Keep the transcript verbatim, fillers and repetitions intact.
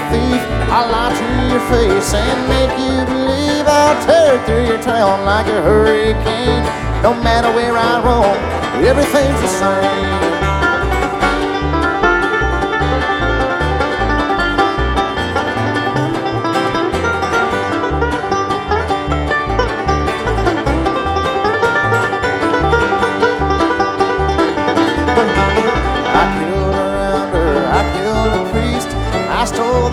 thief. I'll lie to your face and make you believe I'll tear through your town like a hurricane. No matter where I roam, everything's the same.